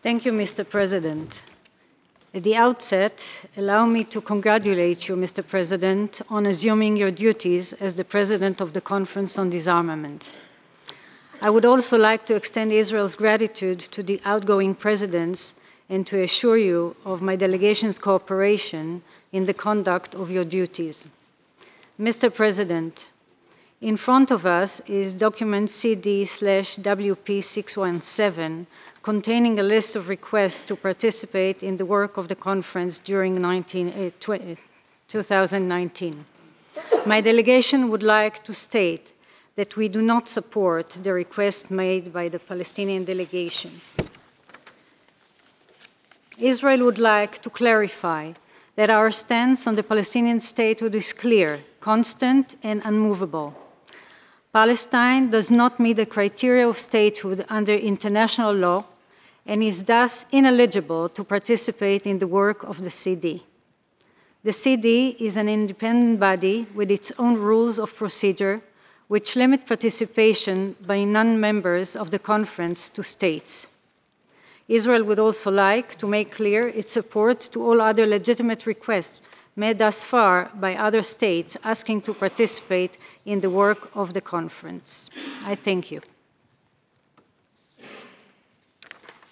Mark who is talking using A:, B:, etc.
A: Thank you, Mr. President. At the outset, allow me to congratulate you, Mr. President, on assuming your duties as the President of the Conference on Disarmament. I would also like to extend Israel's gratitude to the outgoing presidents and to assure you of my delegation's cooperation in the conduct of your duties. Mr. President, in front of us is document CD/WP617, containing a list of requests to participate in the work of the conference during 2019. My delegation would like to state that we do not support the request made by the Palestinian delegation. Israel would like to clarify that our stance on the Palestinian statehood is clear, constant, and unmovable. Palestine does not meet the criteria of statehood under international law and is thus ineligible to participate in the work of the CD. The CD is an independent body with its own rules of procedure, which limit participation by non-members of the conference to states. Israel would also like to make clear its support to all other legitimate requests made thus far by other states asking to participate in the work of the conference. I thank you.